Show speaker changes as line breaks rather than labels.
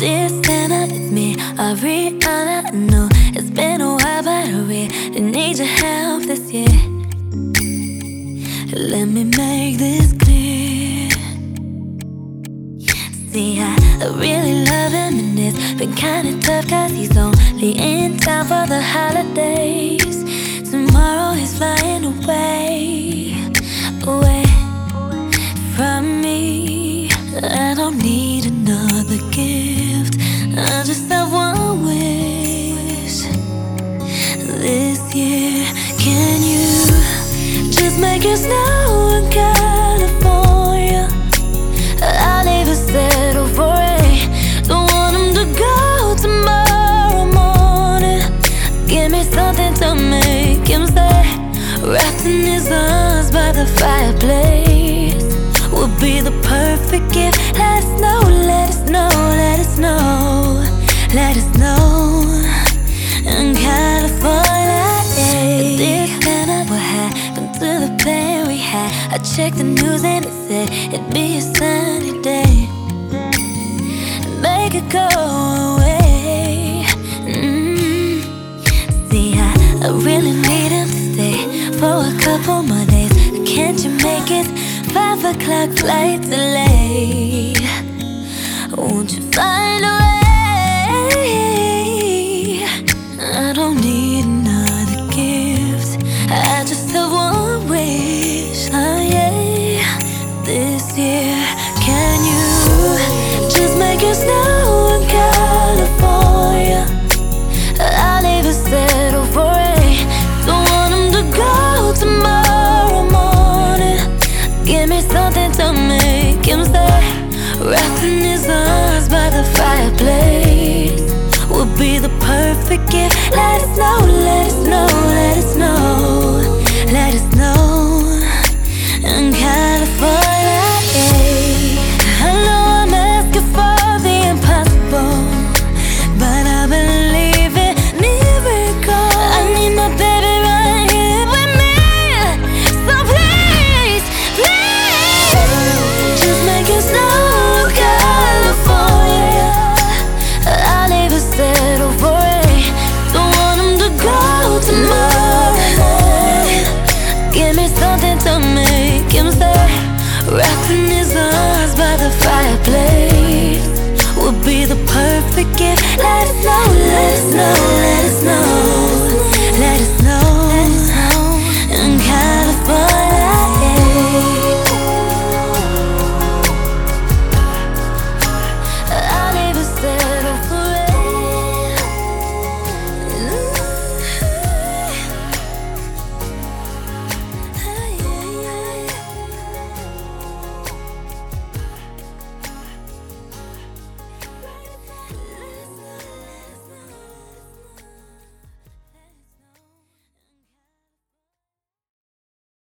Dear Santa, it's me, Ariana. I know it's been a while, but I really need your help this year. Let me make this clear. See, I really love him, and it's been kinda tough, cause he's only in town for the holidays. Tomorrow he's flying away, away from me. I don't need another gift, I just have one wish this year. Can you just make it snow in California? I'll even settle for rain. Don't want him to go tomorrow morning. Give me something to make him stay, wrapped in his arms by the fireplace. Would be the perfect gift. Let us know, let us know, let us know, let us know. In California, dear Santa, what happened to the plan we had? I checked the news and it said it'd be a sunny day. Make it go away. See, I really need him to stay for a couple more days. Can't you make it 5 o'clock flight delay? Won't you find a way? I don't need another gift, I just have one wish. Oh yeah, this year. Can you just make it snow in California? I'll even settle for rain. Don't want him to go tomorrow morning. Give me something to make him stay, wrapped in his arms by the fireplace. Would be the perfect gift. Let us know, let us know, let us know, let us know. In California, I know I'm asking for the impossible, but I believe in miracles. I need my baby right here with me, so please, please, just make it snow in California. I'll even settle for rain. Don't want him to go tomorrow morning. Give me something to make him stay, wrapped in his arms by the fireplace. Would be the perfect gift. Let us know, let us know, let us know.